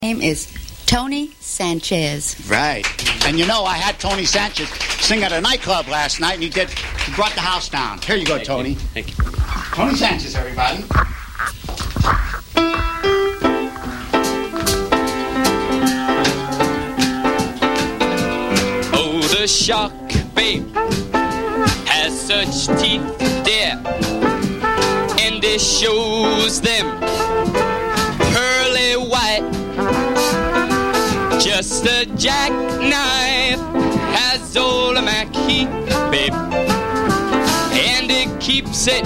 name is Tony Sanchez. Right. And you know, I had Tony Sanchez sing at a nightclub last night, and he brought the house down. Here you go, Tony. Thank you. Tony Sanchez, everybody. Oh, the shark, babe, has such teeth, dear, and it shows them pearly white. Just a jackknife has old Mackie, babe, and it keeps it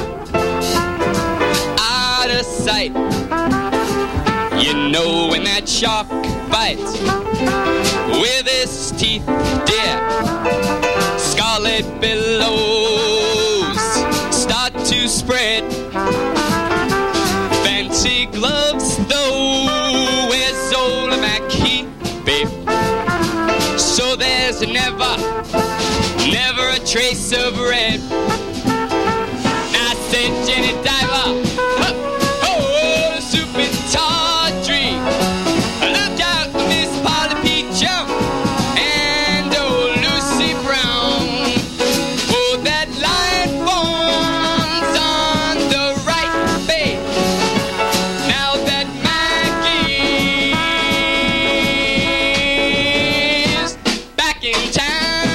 out of sight. You know when that shark bites with his teeth, dear, scarlet billows start to spread. Fancy gloves, though, where's old Mackie, babe? So there's never a trace of red. I said, Jenny Diver, oh, super tawdry. Look out, Miss Polly Peachum and old Lucy Brown. Oh, that line forms on the right, babe. Now that Maggie's back in town.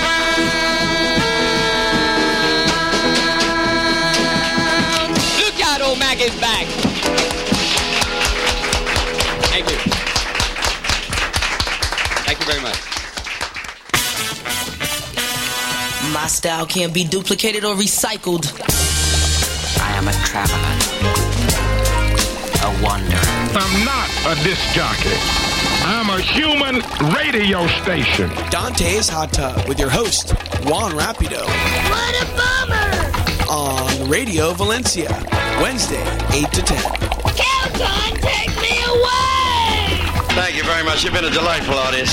Look out, old Maggie's back. Thank you. Thank you very much. My style can't be duplicated or recycled. I am a traveler, a wanderer. I'm not a disc jockey. I'm a human radio station. Dante's Hot Tub with your host, Juan Rapido. What a bummer! On Radio Valencia, Wednesday, 8 to 10. Calton, take me away! Thank you very much. You've been a delightful audience.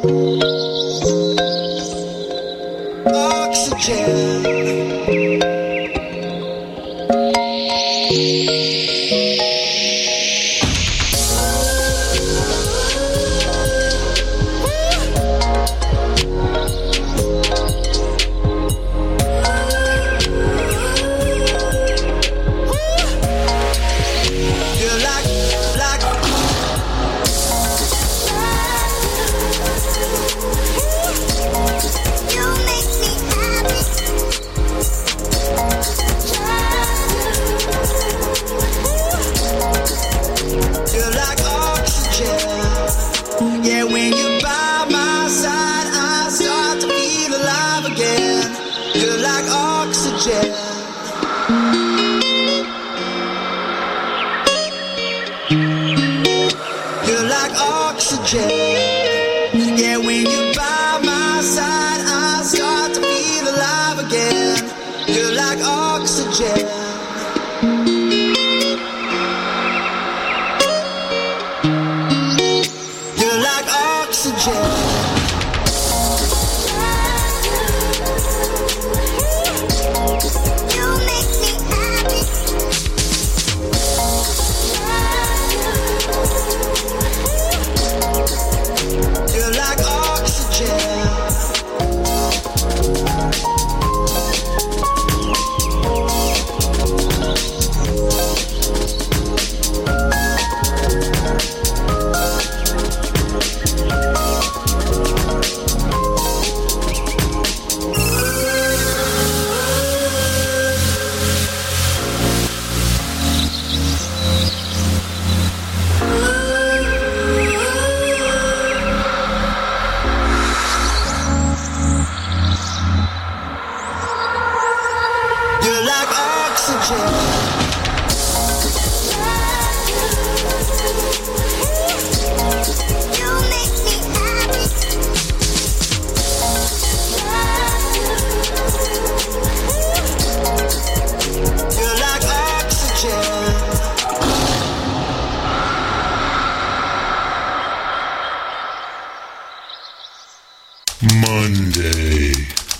Monday,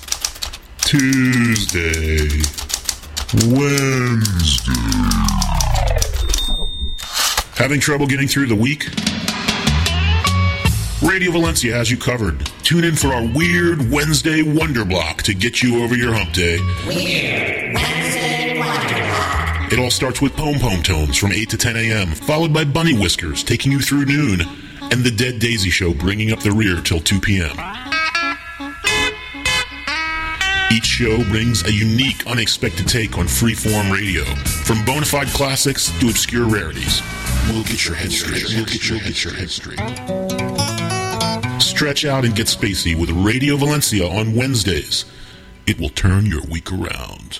Tuesday, Wednesday. Having trouble getting through the week? Radio Valencia has you covered. Tune in for our Weird Wednesday Wonder Block to get you over your hump day. Weird Wednesday Wonder Block. It all starts with Pom Pom Tones from 8 to 10 a.m., followed by Bunny Whiskers taking you through noon, and the Dead Daisy Show bringing up the rear till 2 p.m. Each show brings a unique, unexpected take on freeform radio, from bona fide classics to obscure rarities. We'll get your head straight. We'll get your head straight. Stretch out and get spacey with Radio Valencia on Wednesdays. It will turn your week around.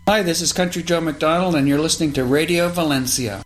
Hi, this is Country Joe McDonald, and you're listening to Radio Valencia.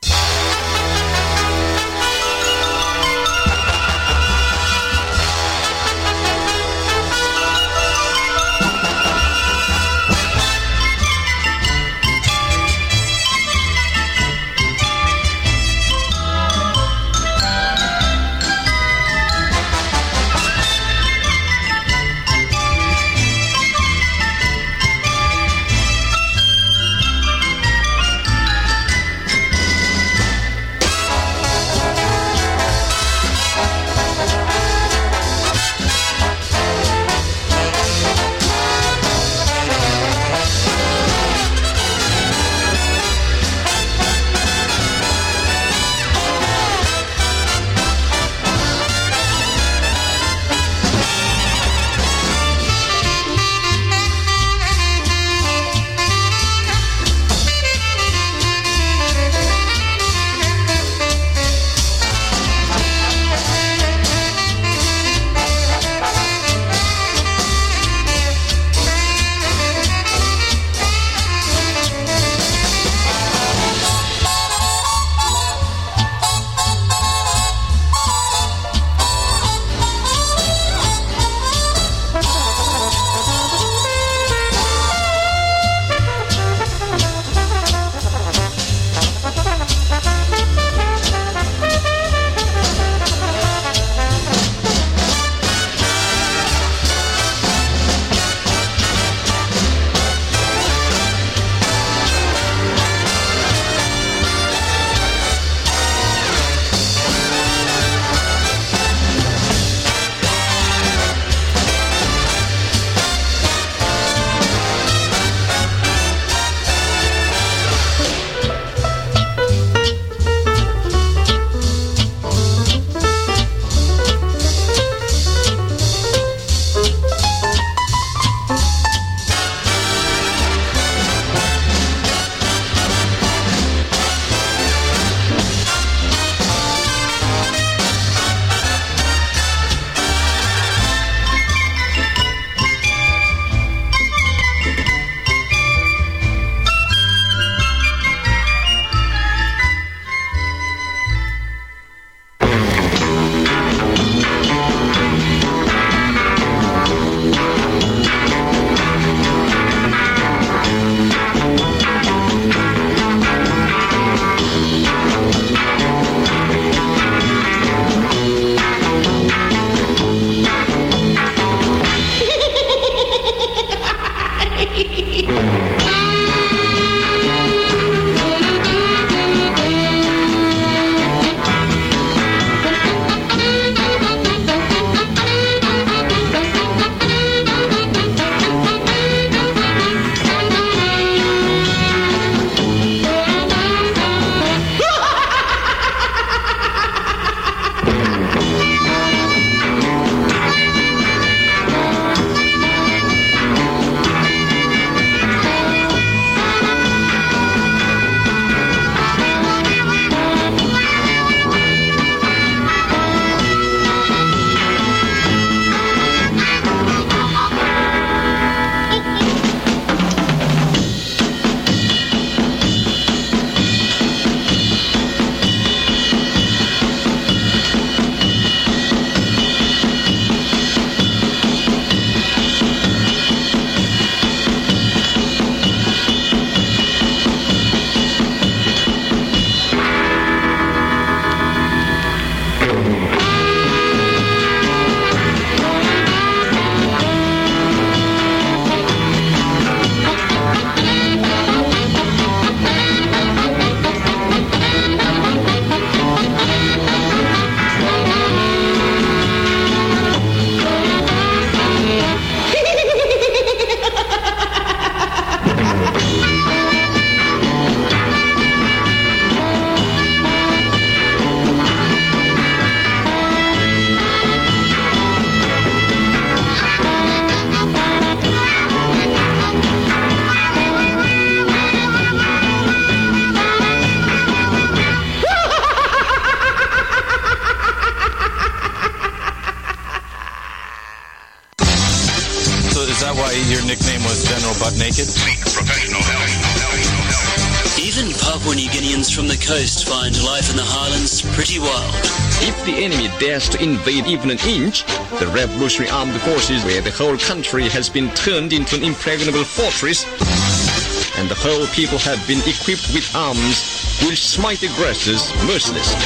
your nickname was General Butt Naked? Seek professional help. Even Papua New Guineans from the coast find life in the highlands pretty wild. If the enemy dares to invade even an inch, the Revolutionary Armed Forces, where the whole country has been turned into an impregnable fortress, and the whole people have been equipped with arms, will smite aggressors mercilessly.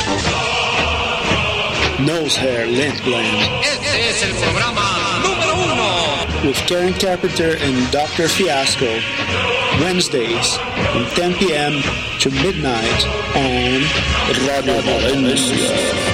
Nose Hair Lint Blend. Este es el programa número 1. With Karen Carpenter and Dr. Fiasco. Wednesdays from 10 p.m. to midnight on Radio Valencia.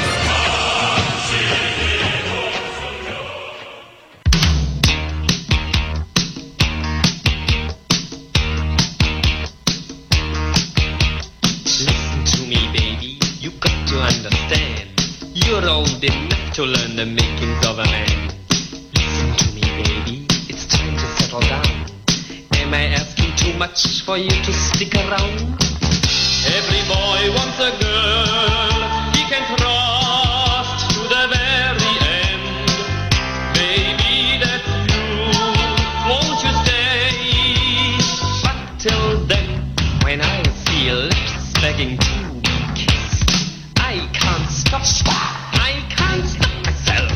You're old enough to learn the makings of a man. Listen to me, baby, it's time to settle down. Am I asking too much for you to stick around? Every boy wants a girl he can trust to the very end. Baby, that's you, won't you stay? But till then, when I see lips begging to be kissed, I can't stop. I can't stop myself.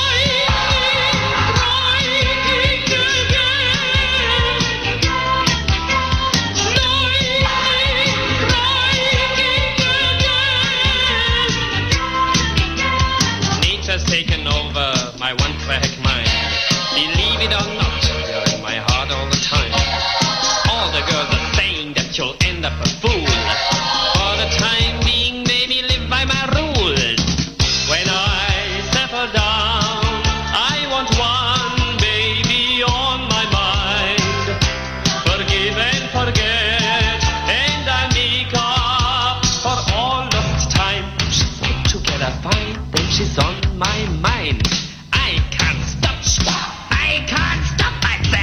Nature's taken over my one-track mind. Believe it or not, you're in my heart all the time. All the girls are saying that you'll end up a fool. For the time being, baby, live by my rules. When I settle down, I want one baby on my mind. Forgive and forget, and I make up for all lost time. She's put together fine, then she's on my mind. I can't stop, I can't stop myself.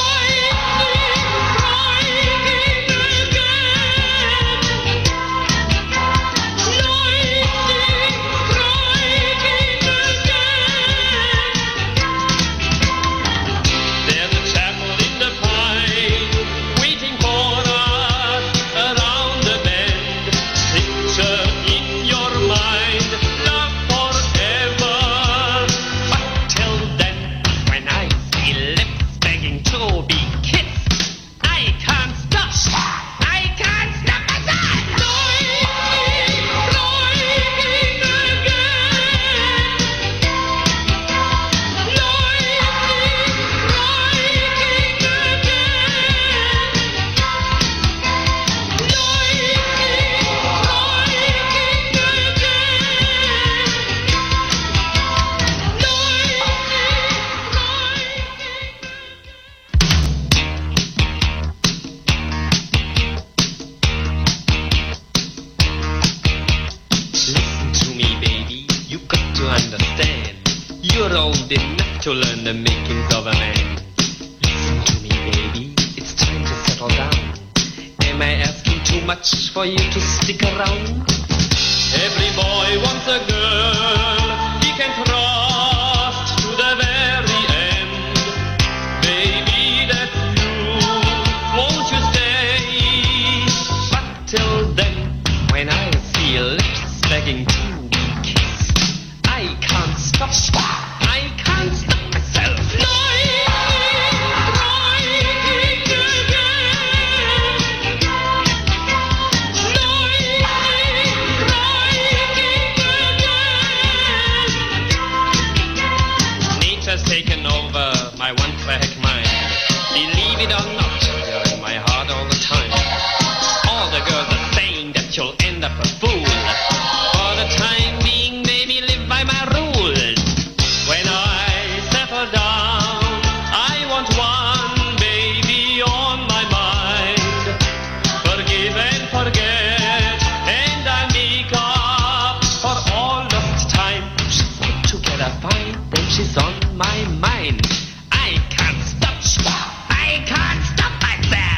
To learn the makings of a man. Listen to me, baby, it's time to settle down. Am I asking too much for you to stick around? Every boy wants a girl he can trust to the very end. Baby, that's you, won't you stay? But till then, when I see lips begging to be kissed, I can't stop. I can't stop myself. Nature's taken over my one-track mind. Believe it or not, you're in my heart all the time. All the girls are saying that you'll end up a fool. For the time being, baby, live by my rules. When I settle down, I want one baby on my mind. Forgive and forget, and I make up for all lost time. She's put together fine, then she's on my mind. I can't stop, I can't stop myself.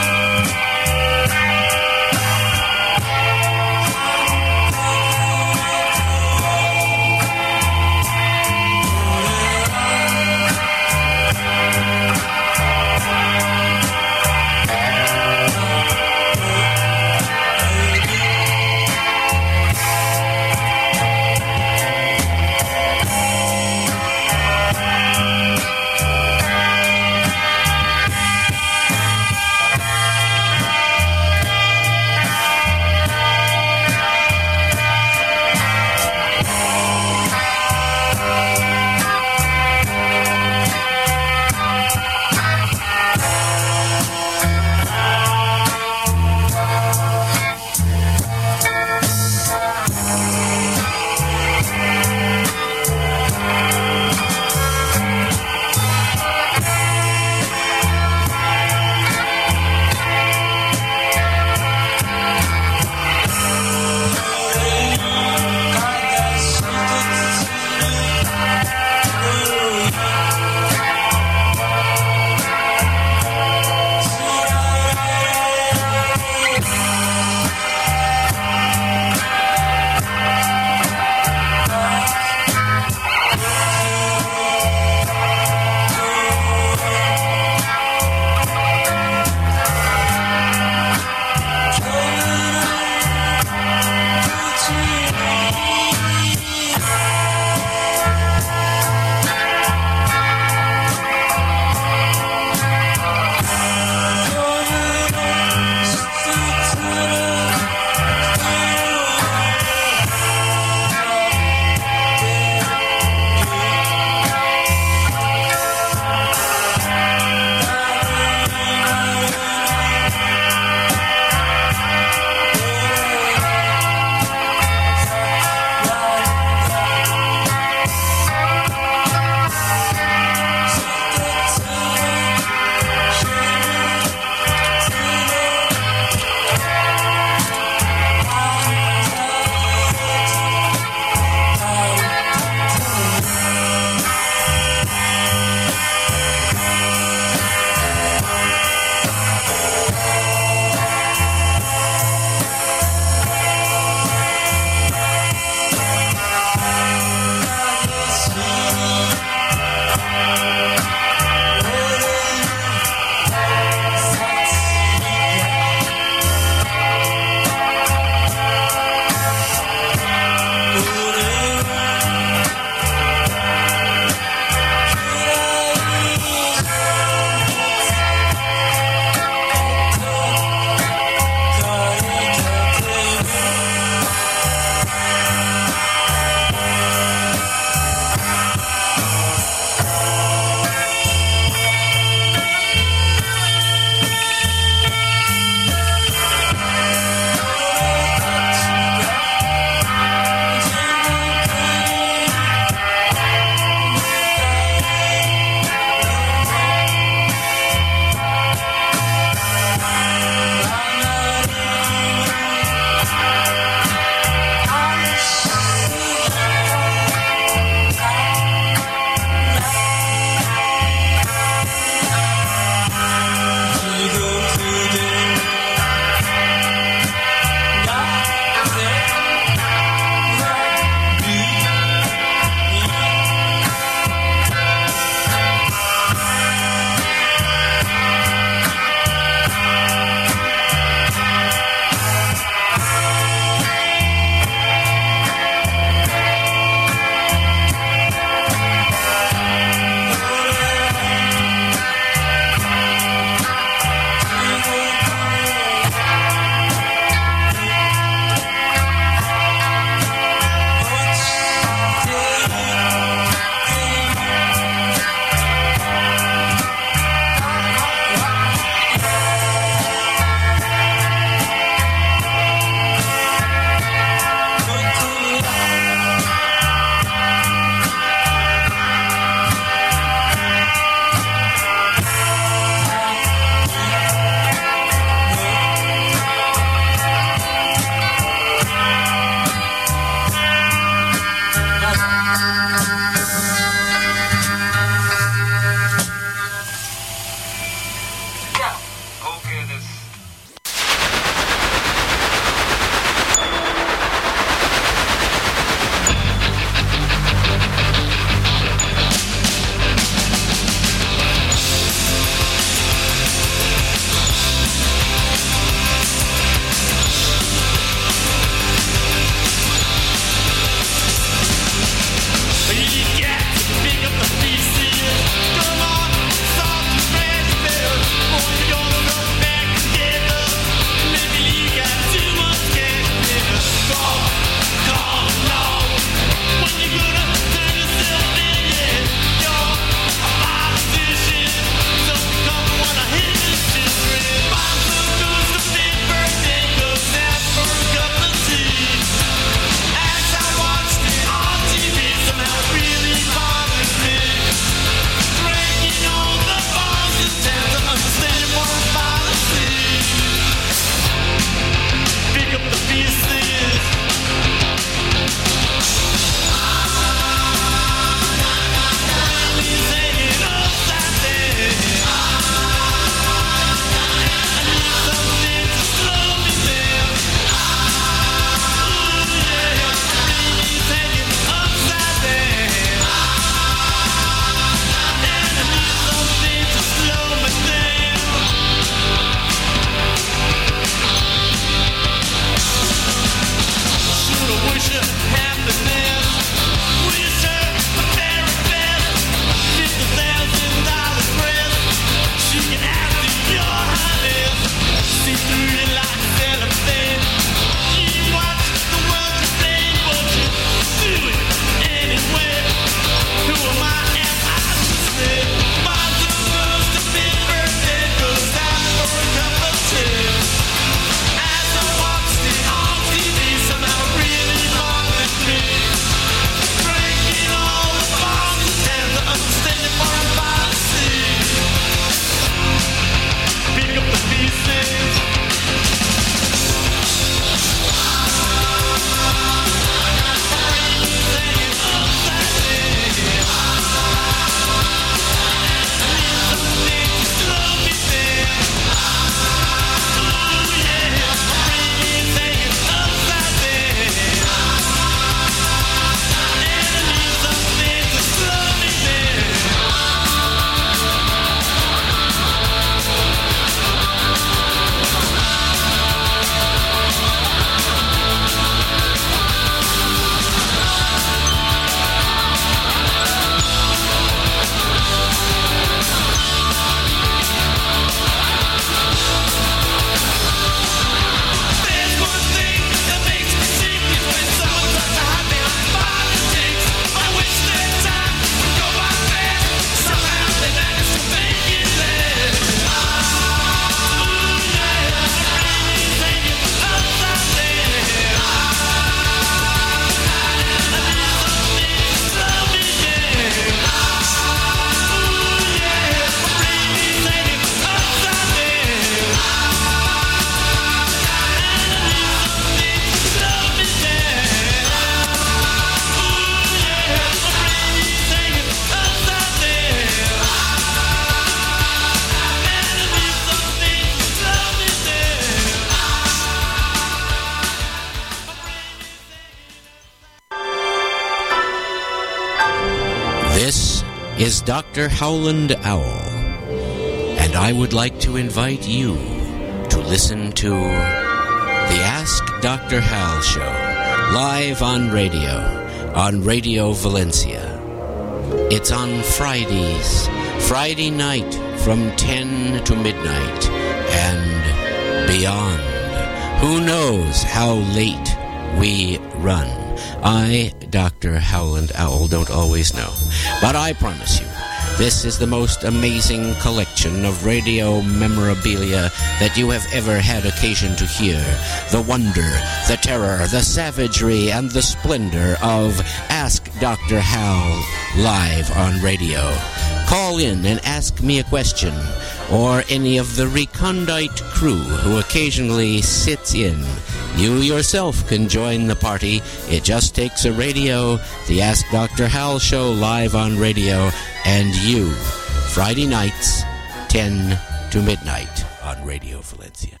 is Dr. Howland Owl, and I would like to invite you to listen to the Ask Dr. Hal show, live on Radio Valencia. It's on Friday night from 10 to midnight and beyond. Who knows how late we run? I, Dr. Howland Owl, don't always know. But I promise you, this is the most amazing collection of radio memorabilia that you have ever had occasion to hear. The wonder, the terror, the savagery, and the splendor of Ask Dr. Hal live on radio. Call in and ask me a question, or any of the recondite crew who occasionally sits in. You yourself can join the party. It just takes a radio, the Ask Dr. Hal show live on radio, and you. Friday nights, 10 to midnight on Radio Valencia.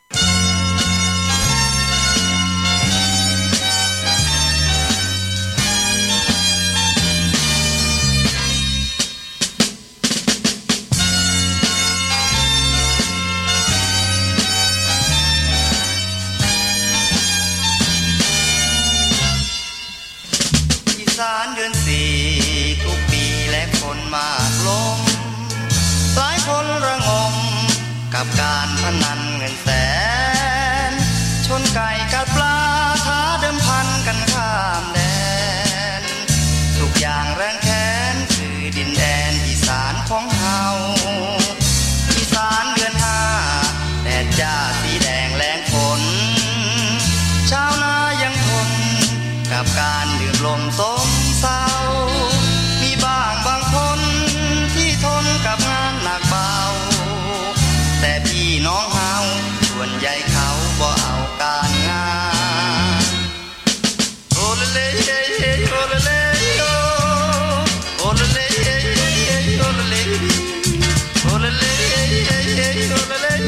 เดือน4ทุกปีและคนมากลงหลายคนระงมกับการพนันเงินแสนชนไก่กัดปลาท้าเดิมพันกันข้ามแดนทุกอย่างแรงแค้นคือดินแดนอีสานของเฮาอีสานเดือน5แดดจ้าสีแดงแรงฝนชาวนายังทนกับการดื่มลมสมเศร้ามีบ้างบางคนที่ทนกับงานหนักเบาแต่พี่น้องเฮาส่วนใหญ่เขาบ่เอาการงานโอละเลโอละเลโอละเลโอละเลโอละเลโอละเลโอละเล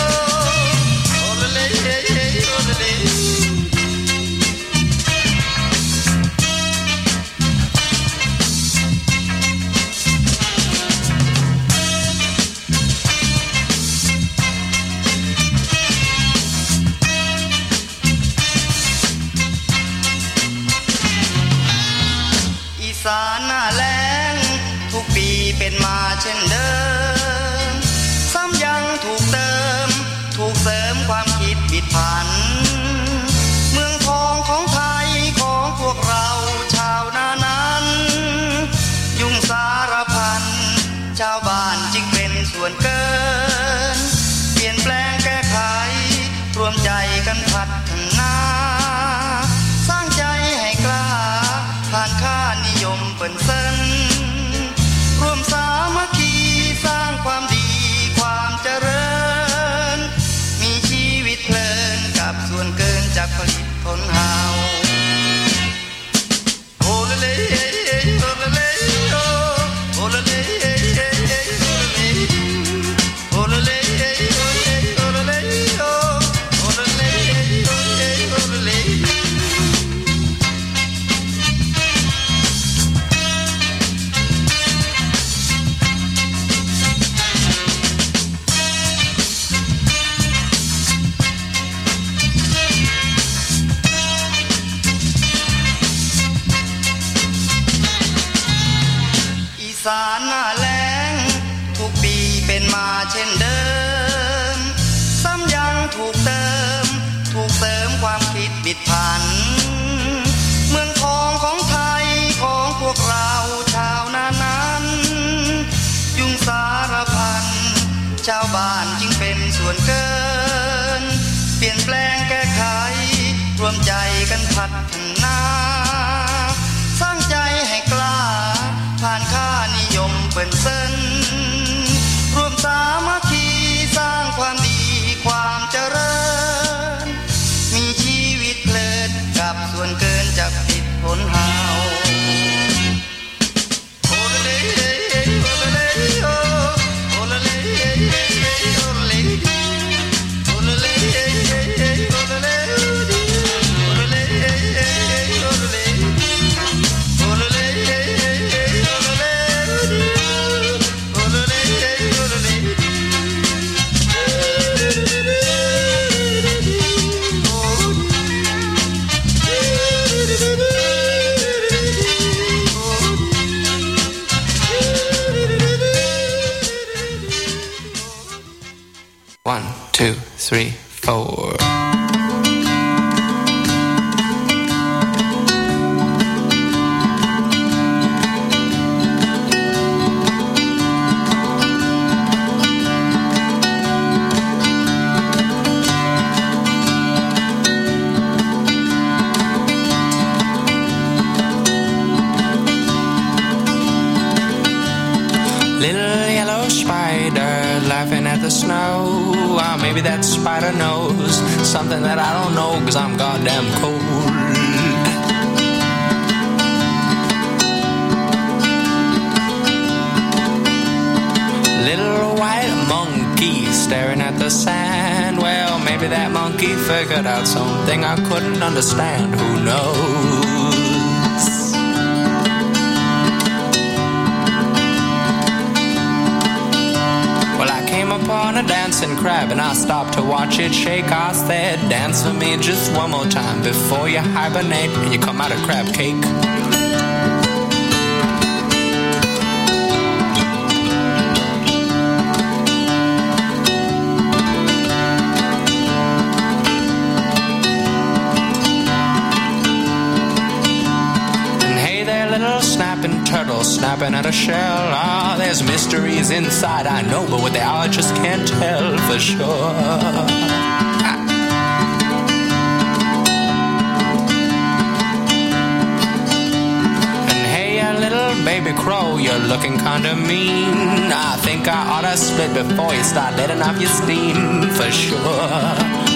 โอละเลสารหน้าแล้งทุกปีเป็นมาเช่นเดิมซ้ำยังถูกเติมถูกเสริมความคิดผิดผันเมืองทองของไทยของพวกเราชาวนานั้นยุ่งสารพันชาวบ้านจึงเป็นส่วนเกินเปลี่ยนแปลงแก้ไขรวมใจกันพัฒนาสร้างใจให้กล้าผ่านค่านิยมเปิ้นเซินร่วมสามัคคีสร้างความดีความเจริญมีชีวิตเพลินกับส่วนเกินจากผลิตผลเฮาโอละเลโอละเลโอละเลโอละเลโอละเลโอละเลโอละเลสารหน้าแล้งทุกปีเป็นมาเช่นเดิมซ้ำยังถูกเติมถูกเสริมความคิดบิดผันเมืองทองของไทยของพวกเราชาวนานั้นยุ่งสารพันชาวบ้านจึงเป็นส่วนเกินเปลี่ยนแปลงแก้ไขรวมใจกันพัฒนาสร้างใจให้กล้าผ่านค่านิยมเปิ้นเซินร่วมสามัคคีสร้างความดีความเจริญมีชีวิตเพลินกับส่วนเกินจากผิดผลเฮาโอละเลโอละเลโอละเลโอละเลโอละเลโอละเลโอละเล 2, 3, 4. Maybe that spider knows something that I don't know, 'cause I'm goddamn cold. Little white monkey staring at the sand. Well, maybe that monkey figured out something I couldn't understand. Who knows? Upon a dancing crab, and I stopped to watch it shake. I said, dance for me just one more time before you hibernate and you come out of crab cake. Turtle snapping at a shell. Ah, there's mysteries inside, I know, but what they are I just can't tell for sure. And hey, a little baby crow, you're looking kinda mean. I think I oughta split before you start letting off your steam for sure.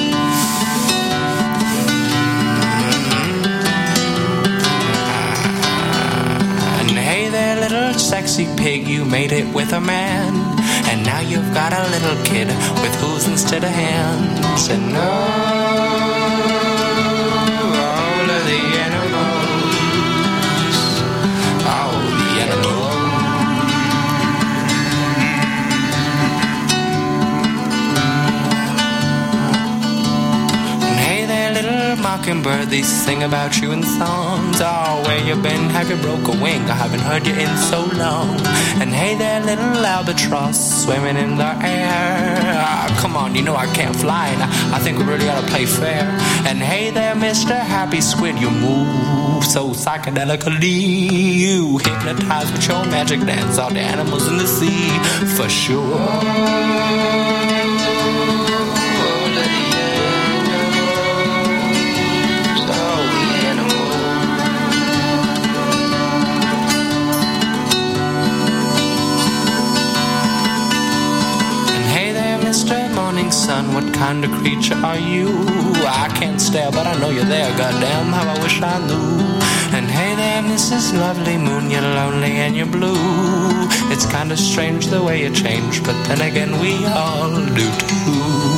Little sexy pig, you made it with a man, and now you've got a little kid with hooves instead of hands. And no, all of the animals, all the animals. And hey there, little mockingbird, they sing about you in songs. Oh, where you been? Have you broke a wing? I haven't heard you in so long. And hey there, little albatross swimming in the air. Ah, come on, you know I can't fly, and I think we really ought to play fair. And hey there, Mr. Happy Squid, you move so psychedelically. You hypnotize with your magic dance all the animals in the sea for sure. Son, what kind of creature are you? I can't stare, but I know you're there. Goddamn, how I wish I knew. And hey there, Mrs. Lovely Moon, you're lonely and you're blue. It's kind of strange the way you change, but then again we all do too.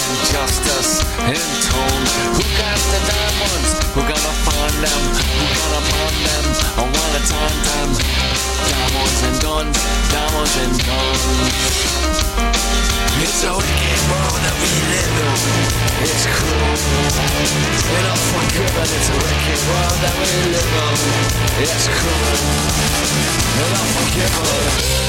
injustice in tone. Who got the diamonds? Who gonna find them? Who gonna burn them? I wanna turn them. Diamonds and guns, diamonds and guns. It's a wicked world that we live in. It's cruel and unforgiving. It's a wicked world that we live in. It's cruel and unforgiving.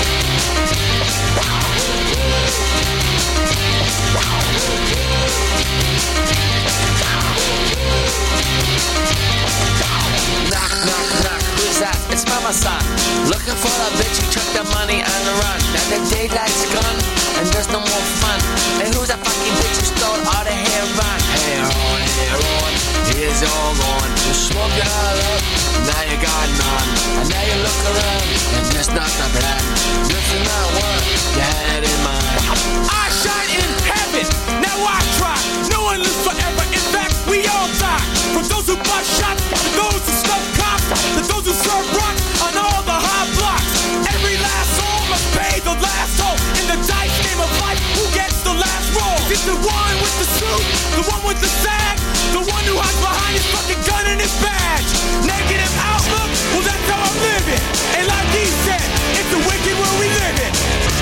Knock, knock, knock, who's that? It's Mama Son. Looking for a bitch who took the money and run. Now the daylight's gone and there's no more fun. And who's that fucking bitch who stole all the heroin? Heroin, it's all gone. You smoke it all up, now you got none. And now you look around and there's not the black. This is not what you had in mind. I shine in heaven, now I try. No one lives forever, in fact we all die. From those who bust shots, to those who stuff cops, to those who serve rock on all the high blocks. Every last soul must pay the last toll. In the dice game of life, who gets the last roll? Is it the one with the suit, the one with the sag, the one who hides behind his fucking gun and his badge? Negative outlook, well that's how I'm living. And like he said, it's a wicked world we live in.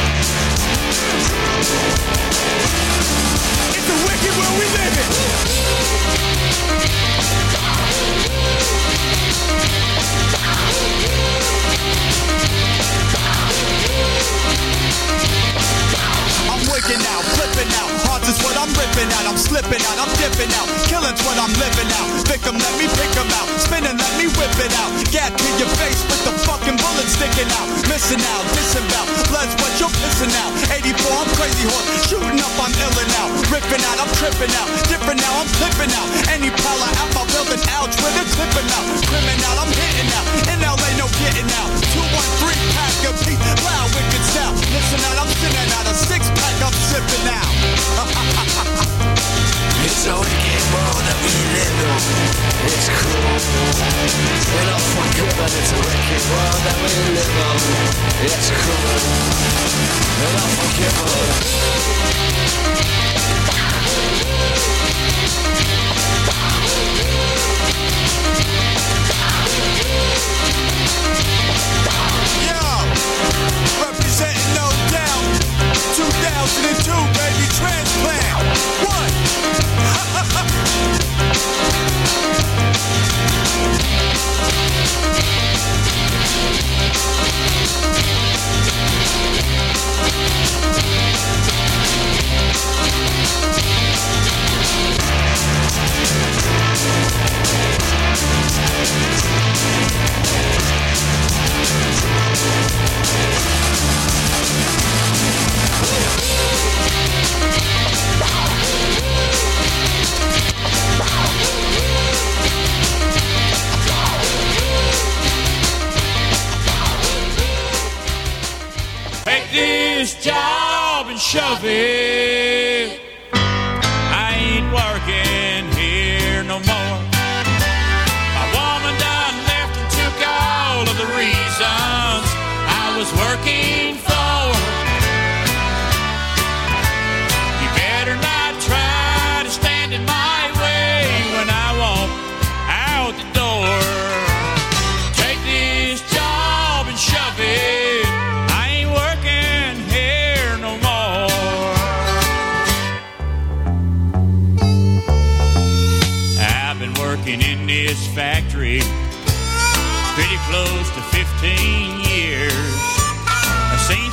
It's a wicked world we live in. I'm wicked now, flipping out. Hearts is what I'm ripping out. I'm slipping out, I'm dipping out. Killing's what I'm living out. Victim, let me pick 'em out. Spinning, let me whip it out. Gat to your face with the fucking bullet sticking out. Missing out, disavow. Blood's what you're pissing out. 84, I'm crazy horse. Shooting up, I'm illin' out. Ripping out, I'm tripping out. Different now, I'm flipping out. Any prowler out my building, ouch, with it clipping out. Criminal, I'm hitting out. In LA, no getting out. 213 pack of peace, loud, wicked style. Listen out, I'm sitting out. A 6-pack, I'm sipping out. It's a wicked world that we live in. It's cruel and unforgiving. It's a wicked world that we live in. It's cruel and unforgiving. Yo, representing No Doubt. 2002, baby, transplant. What? Take this job and shove it. I ain't working here no more. My woman done left and took all of the reasons I was working for.